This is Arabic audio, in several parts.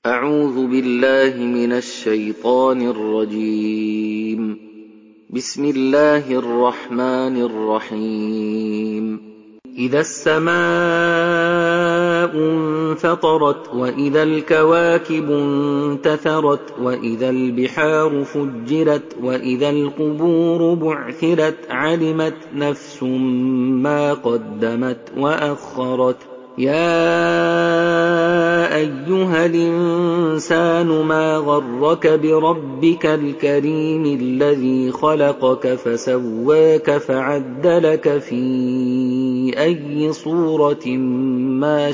أعوذ بالله من الشيطان الرجيم. بسم الله الرحمن الرحيم. إذا السماء انفطرت وإذا الكواكب انتثرت وإذا البحار فجرت وإذا القبور بعثرت علمت نفس ما قدمت وأخرت. يا أيها الإنسان ما غرك بربك الكريم الذي خلقك فسواك فعدلك في أي صورة ما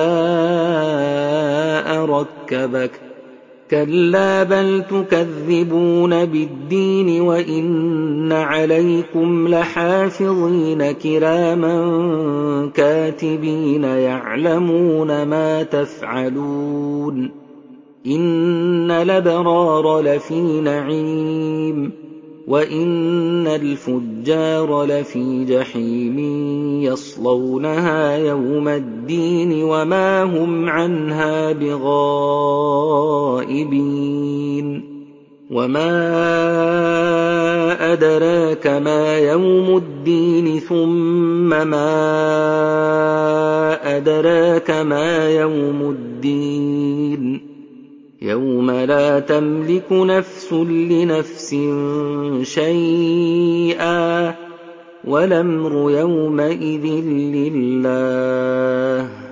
شاء ركبك. كلا بل تكذبون بالدين وإن عليكم لحافظين كراما كاتبين يعلمون ما تفعلون. إن الأبرار لفي نعيم وإن الفجار لفي جحيم يصلونها يوم الدين وما هم عنها بغائبين. وما أدراك ما يوم الدين ثم ما أدراك ما يوم الدين. يوم لا تملك نفس لنفس شيئا والأمر يومئذ لله.